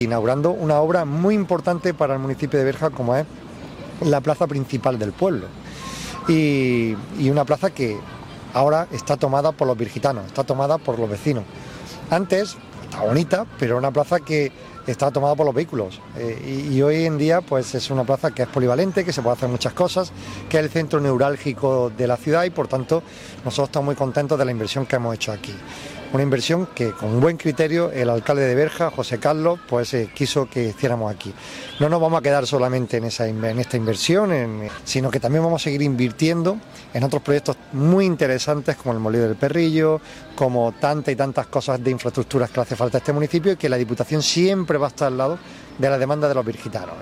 inaugurando una obra muy importante para el municipio de Berja, como es la plaza principal del pueblo. Y una plaza que ahora está tomada por los virgitanos, está tomada por los vecinos. Antes, está bonita, pero una plaza que está tomada por los vehículos. Y hoy en día pues es una plaza que es polivalente, que se puede hacer muchas cosas, que es el centro neurálgico de la ciudad y por tanto nosotros estamos muy contentos de la inversión que hemos hecho aquí. Una inversión que con buen criterio el alcalde de Berja, José Carlos, pues quiso que hiciéramos aquí. No nos vamos a quedar solamente en esta inversión, sino que también vamos a seguir invirtiendo en otros proyectos muy interesantes como el Molino del Perrillo, como tantas y tantas cosas de infraestructuras que le hace falta a este municipio y que la Diputación siempre va a estar al lado de la demanda de los virgitanos.